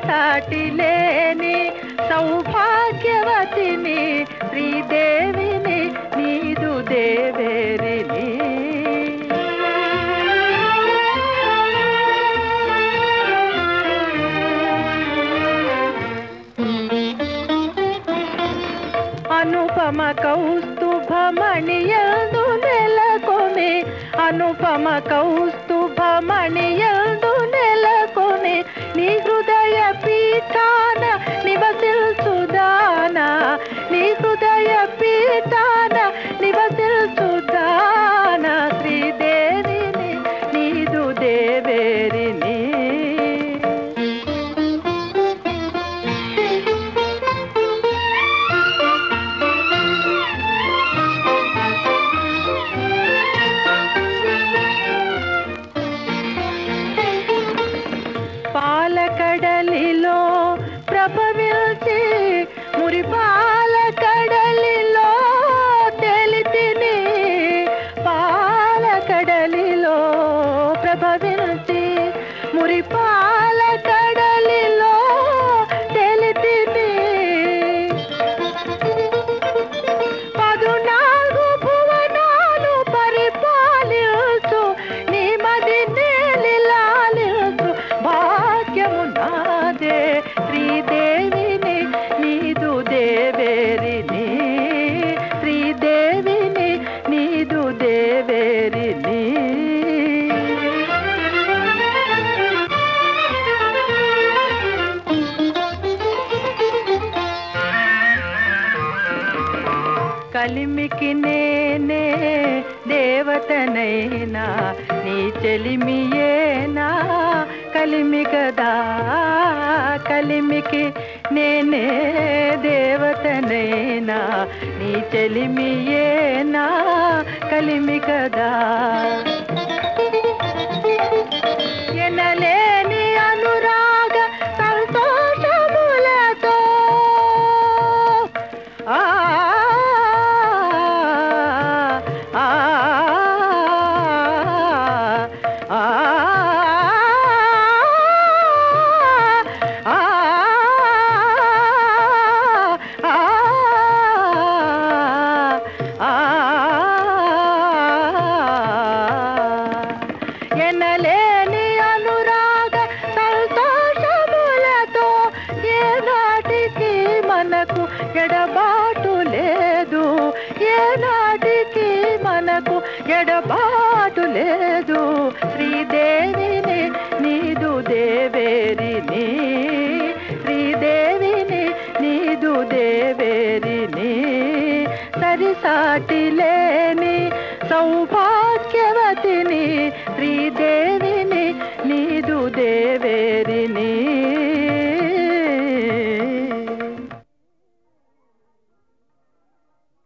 సరిసాటి లేని సౌభాగ్యవతిని శ్రీదేవిని నీదు దేవేరిని. అనుపమ కౌస్తుభమణియందు నెలకొని అనుపమ కౌస్తుభమణియందు నెలకొని నీ హృదయ పీఠాన నివసిల్చుదానా నీ హృదయ పీఠాన నివసిల్చుదానా శ్రీదేవిని నీదు దేవేరిని. పాలకడలిలో ప్రభవిల్చి మురిపాల కడలిలో తెలితిని పాలకడలిలో ప్రభవిల్చి మురిపాల కడలిలో తెలితిని 14 భువనాలు పరిపాలించు నీ మది నేలిలాలించు భాగ్యము నాదే శ్రీదేవిని నీదు దేవేరిని శ్రీదేవిని నీదు దేవేరిని. కలిమికి నేనే దేవతనైనా నీ చెలిమియేనా కలిమి కదా కలిమికి నేనే దేవతనైనా నీ చెలిమియేనా కలిమి కదా. ఎనలేని అనురాగ సంతోషములతో ఎనలేని అనురాగ సంతోషములతో ఏనాటికి మనకు ఎడబాటు లేదు ఏనాటికి మనకు ఎడబాటు లేదు శ్రీదేవిని నీదు దేవేరిని శ్రీదేవిని నీదు దేవేరిని. సరిసాటి లేని సౌభాగ్యవతిని శ్రీదేవిని నీదు దేవేరి.